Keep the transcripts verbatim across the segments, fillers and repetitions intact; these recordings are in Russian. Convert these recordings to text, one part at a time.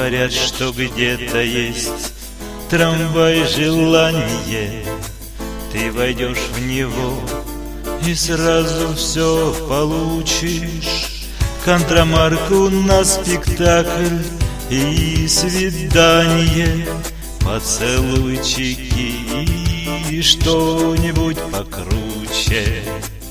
Говорят, что где-то есть трамвай желания. Ты войдешь в него и сразу все получишь. Контрамарку на спектакль и свидание, поцелуйчики и что-нибудь покруче.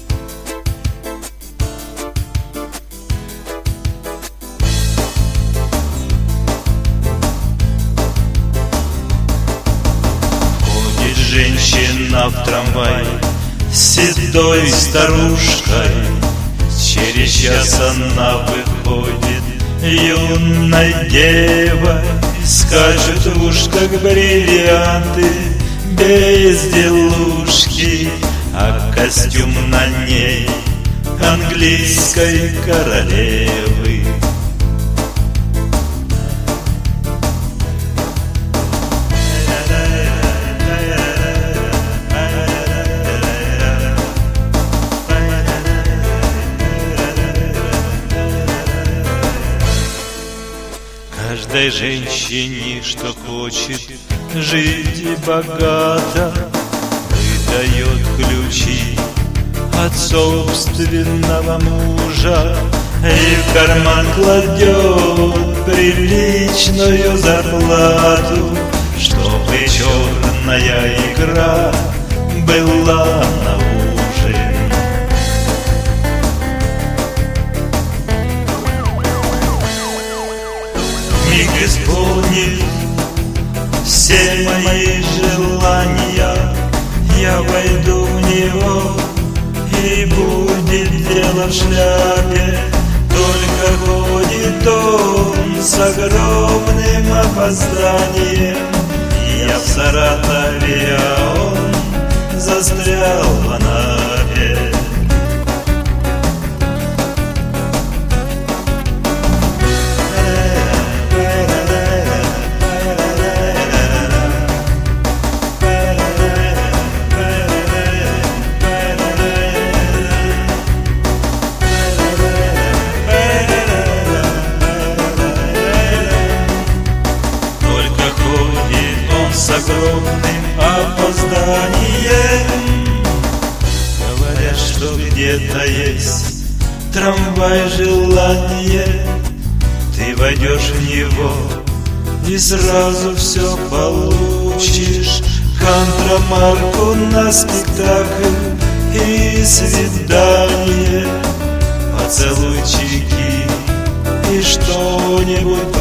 Ходит женщина в трамвай с седой старушкой. Через час она выходит, юная дева, скачет в уж как бриллианты, безделушки, а костюм на ней английской королевы. Каждой женщине, что хочет жить богато, выдает ключи от собственного мужа и в карман кладет приличную зарплату, чтобы черная икра была на ужин. Миг исполнит все мои желания, я войду в него, и будет дело в шляпе. Только ходит он с огромным опозданием. Я в Саратове, а он застрял в Анапе. С огромным опозданием. Говорят, что где-то есть трамвай желания. Ты войдешь в него и сразу все получишь. Контрамарку на спектакль и свидание, поцелуйчики и что-нибудь